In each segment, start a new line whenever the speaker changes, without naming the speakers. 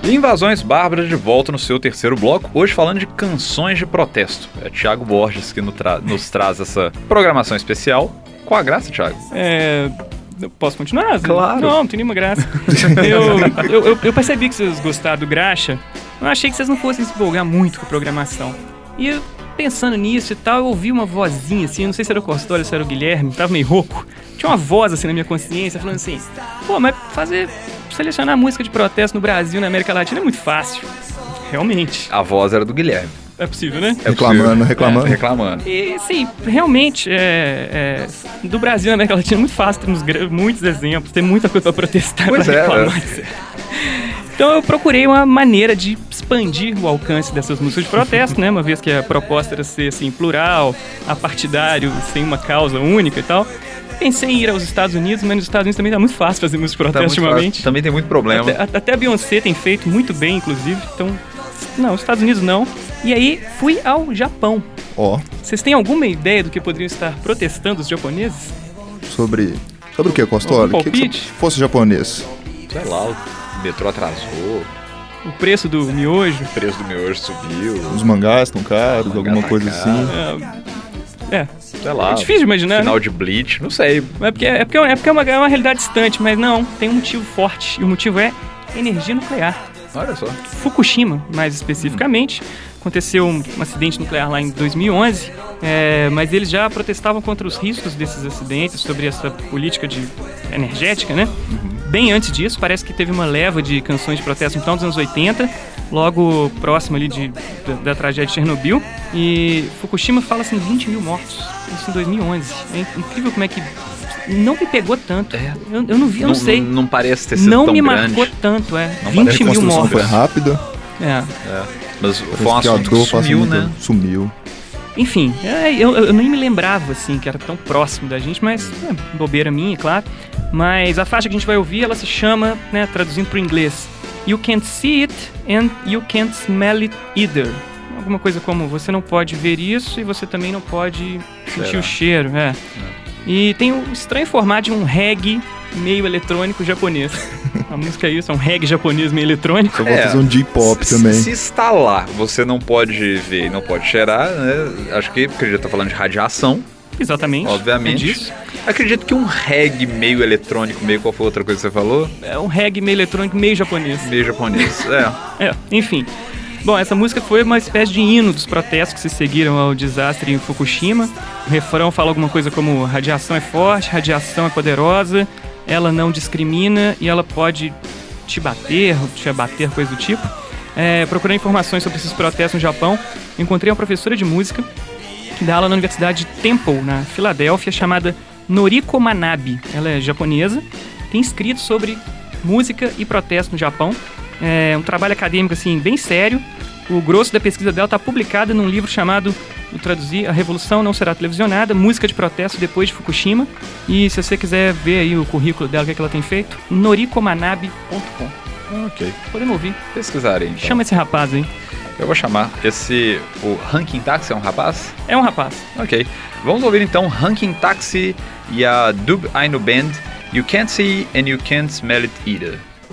Invasões Bárbaras de volta no seu terceiro bloco, hoje falando de canções de protesto. É Thiago Borges que nos traz essa programação especial. Qual a graça, Thiago?
Eu posso continuar?
Claro.
Não tem nenhuma graça. Eu percebi que vocês gostaram do Graxa, eu achei que vocês não fossem se empolgar muito com a programação. E eu, pensando nisso e tal, eu ouvi uma vozinha assim, eu não sei se era o Costório, se era o Guilherme, tava meio rouco. Tinha uma voz assim na minha consciência, falando assim, pô, mas selecionar música de protesto no Brasil, na América Latina é muito fácil. Realmente.
A voz era do Guilherme.
É possível, né?
Reclamando.
E, sim, realmente, do Brasil na América Latina é muito fácil, temos muitos exemplos, tem muita coisa pra protestar,
pois
pra reclamar. Então eu procurei uma maneira de expandir o alcance dessas músicas de protesto, né? Uma vez que a proposta era ser assim, plural, apartidário, sem uma causa única e tal. Pensei em ir aos Estados Unidos, mas nos Estados Unidos também tá muito fácil fazer música de protesto ultimamente.
Também tem muito problema.
Até a Beyoncé tem feito muito bem, inclusive. Então, não, os Estados Unidos não. E aí, fui ao Japão. Vocês têm alguma ideia do que poderiam estar protestando os japoneses?
Sobre o que, Costório?
Um palpite?
Que fosse japonês?
Sei lá, o metrô atrasou.
O preço do miojo?
O preço do miojo subiu.
Os mangás estão caros, alguma coisa assim.
Sei lá.
É difícil de imaginar,
final
né?
de Bleach, não sei.
É porque é uma realidade distante, mas não, tem um motivo forte. E o motivo é energia nuclear.
Olha só.
Fukushima, mais especificamente. Aconteceu um acidente nuclear lá em 2011, mas eles já protestavam contra os riscos desses acidentes, sobre essa política energética, né? Bem antes disso, parece que teve uma leva de canções de protesto no final dos anos 80, logo próximo ali da tragédia de Chernobyl. E Fukushima fala assim, 20 mil mortos, isso em 2011. É incrível como é que não me pegou tanto. Eu não vi, eu não sei.
Não parece ter sido
tão
grande.
Não me marcou tanto,
Não
20 mil mortos.
A construção foi rápida.
Mas foi um assunto que sumiu, né?
Sumiu.
Enfim, eu nem me lembrava, assim, que era tão próximo da gente, mas bobeira minha, claro. Mas a faixa que a gente vai ouvir, ela se chama, né, traduzindo para o inglês, You Can't See It and You Can't Smell It Either. Alguma coisa como, você não pode ver isso e você também não pode sentir o cheiro. E tem o estranho formato de um reggae meio eletrônico japonês. A música é isso, é um reggae japonês meio eletrônico.
Eu vou fazer um J-pop também.
Se está lá, você não pode ver e não pode cheirar, né? Acho que acredito que tá falando de radiação.
Exatamente.
Obviamente.
É disso.
Acredito que um reggae meio eletrônico, meio qual foi outra coisa que você falou?
É um reggae meio eletrônico, meio japonês.
Meio japonês,
enfim. Bom, essa música foi uma espécie de hino dos protestos que se seguiram ao desastre em Fukushima. O refrão fala alguma coisa como radiação é forte, radiação é poderosa, ela não discrimina e ela pode te abater, coisa do tipo. Procurei informações sobre esses protestos no Japão. Encontrei uma professora de música que dá aula na Universidade de Temple, na Filadélfia, chamada Noriko Manabe. Ela é japonesa, tem escrito sobre música e protesto no Japão. É um trabalho acadêmico assim, bem sério. O grosso da pesquisa dela está publicado num livro chamado, vou traduzir, A Revolução Não Será Televisionada, Música de Protesto Depois de Fukushima. E se você quiser ver aí o currículo dela, o que é que ela tem feito, norikomanabe.com.
Ok.
Podemos ouvir.
Pesquisarem, então.
Chama esse rapaz aí.
Eu vou chamar o Ranking Taxi, é um rapaz?
É um rapaz.
Ok. Vamos ouvir então Ranking Taxi e a Dub Ainu Band, You Can't See and You Can't Smell It Either.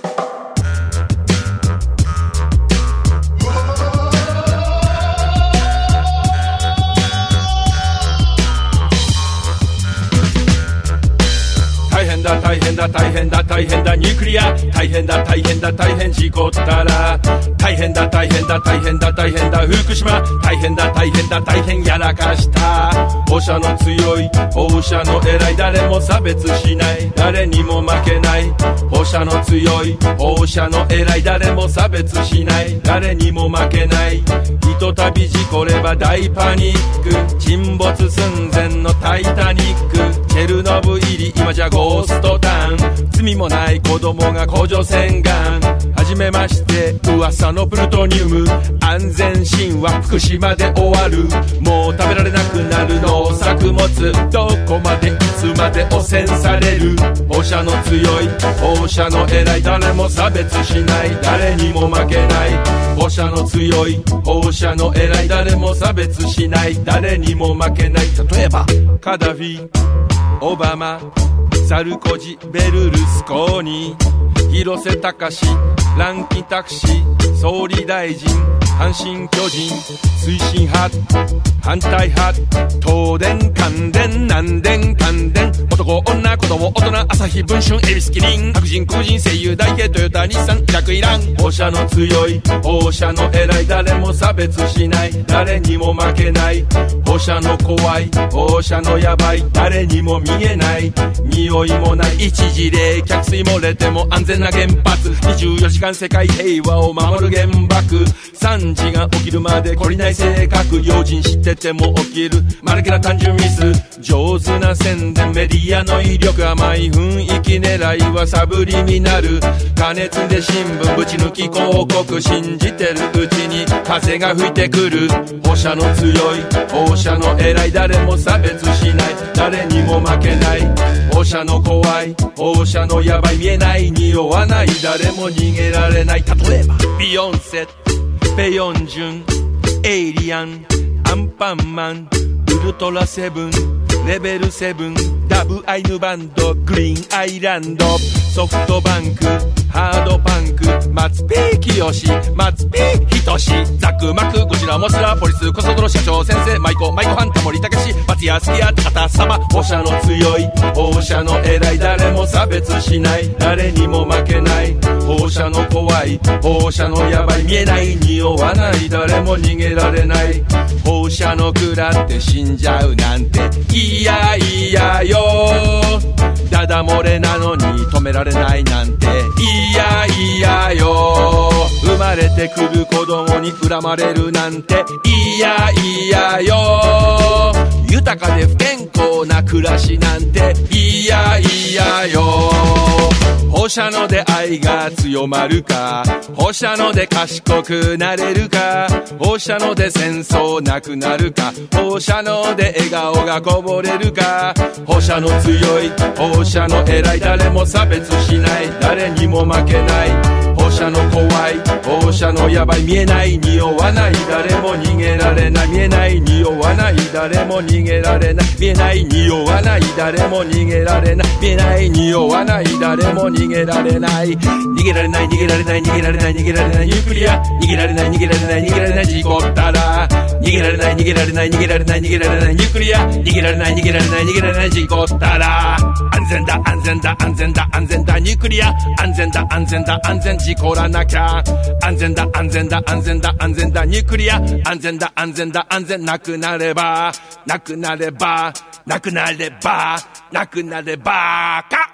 大変だニュークリア大変事故ったら大変だ福島大変やらかした放射の強い放射の偉い誰も差別しない誰にも負けない放射の強い放射の偉い誰も差別しない誰にも負けないひとたび事故れば大パニック沈没寸前のタイタニックチェルノブイリ今じゃゴーストタウン罪もない子供が甲状腺がんはじめまして噂のプルトニウム安全神話福島で終わるもう食べられなくなる農作物どこまでいつまで汚染される放射の強い放射の偉い誰も差別しない誰にも負けない放射の強い放射の偉い誰も差別しない誰にも負けない例えばカダフィオバマサルコジベルルスコーニ広瀬隆乱金タクシー総理大臣阪神巨人推進派反対派東電関電南電関電男女子供大人朝日文春恵比寿キリン白人黒人声優大慶トヨタ日産イラクイラン放射の強い放射の偉い誰も差別しない誰にも負けない放射の怖い放射のやばい誰にも見えない匂いもない一時冷却水漏れても安全な原発24時間世界平和を守る原爆惨事が起きるまで懲りない性格用心知ってても起きるマヌケな単純ミス上手な宣伝メディアの威力甘い雰囲気狙いはサブリミナル加熱で新聞ぶち抜き広告信じてるうちに風が吹いてくる放射の強い放射の偉い誰も差別しない誰にも負けない放射の怖い放射のやばい見えない匂わない誰も逃げられない例えばビヨンセペヨンジュンエイリアンアンパンマンウルトラセブンレベル7ダブアイヌバンドグリーンアイランドソフトバンクハードパンク松ピーキヨシ松ピーヒトシザクマクゴジラモスラポリスコソドロ社長先生マイコハンタモリタケシバツヤスキヤタタサバ放射の強い放射の偉い誰も差別しない誰にも負けない放射の怖い放射のやばい見えない匂わない誰も逃げられない放射の蔵って死んじゃうなんていやいやよダダ漏れなのに止められないなんていやいやよ生まれてくる子供に恨まれるなんていやいやよ豊かで不健康な暮らしなんていやいやよ放射能で愛が強まるか放射能で賢くなれるか放射能で戦争なくなるか放射能で笑顔がこぼれるか放射能強い放射能偉い誰も差別しない誰にも負けない放射能怖い放射能やばい見えない匂わない誰も逃げられない見えない匂わない誰も逃げられない見えない匂わない誰も逃げられない見えない匂わない誰も逃げられない逃げられない逃げられない逃げられない逃げられないニュークリア逃げられない逃げられない逃げられない事故ったら逃げられない逃げられない逃げられない逃げられないニュークリア逃げられない逃げられない逃げられない事故ったら安全だ安全だ安全だ安全だニュークリア安全だ安全だ安全事故らなきゃ安全だ安全だ安全だ安全だニュークリア安全だ安全だ安全なくなればなくなればなくなればなくなればか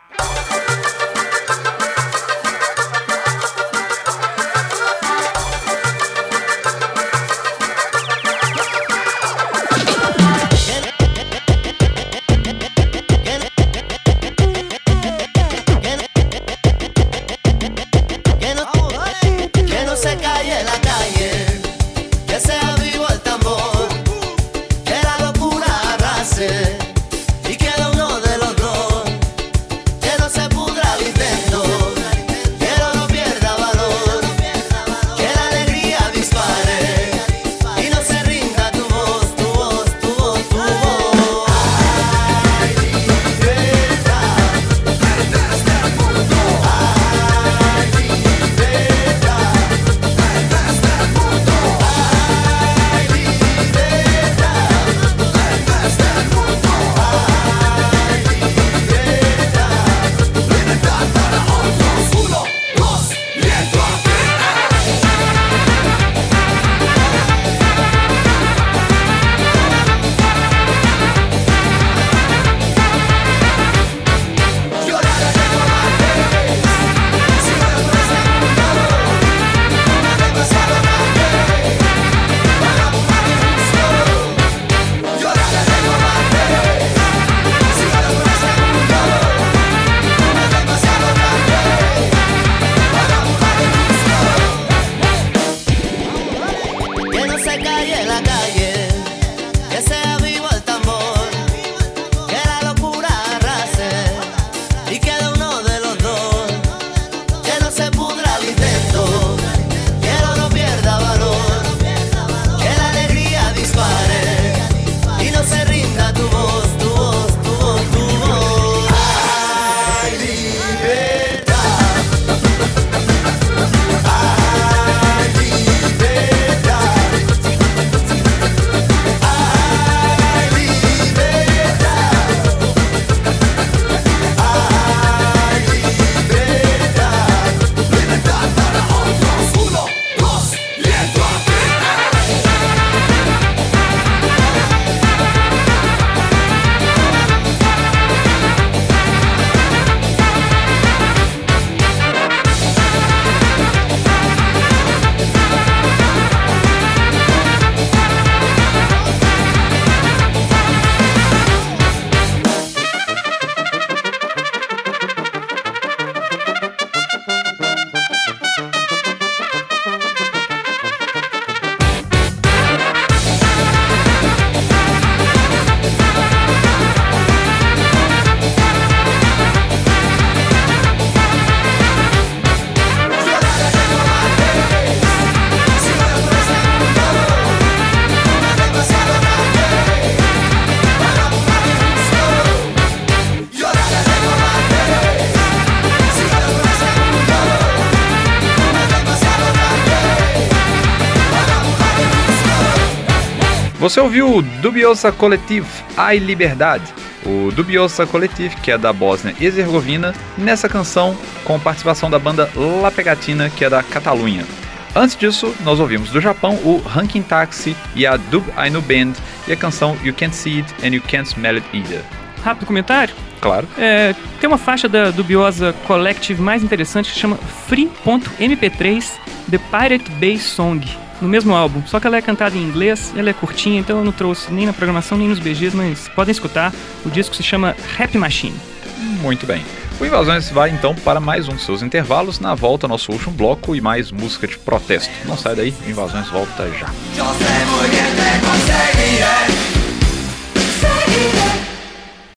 Você ouviu o Dubiosa Collective, Ai Liberdade. O Dubiosa Collective, que é da Bósnia e Herzegovina, nessa canção com participação da banda La Pegatina, que é da Catalunha. Antes disso, nós ouvimos do Japão o Ranking Taxi e a Dub Ainu Band e a canção You Can't See It and You Can't Smell It Either.
Rápido comentário?
Claro.
Tem uma faixa da Dubiosa Collective mais interessante que se chama Free.mp3 The Pirate Bay Song, no mesmo álbum, só que ela é cantada em inglês, ela é curtinha, então eu não trouxe nem na programação nem nos BGs, mas podem escutar. O disco se chama Rap Machine. Muito bem.
O Invasões vai então para mais um de seus intervalos. Na volta, nosso último bloco e mais música de protesto. Não sai daí, o Invasões volta já.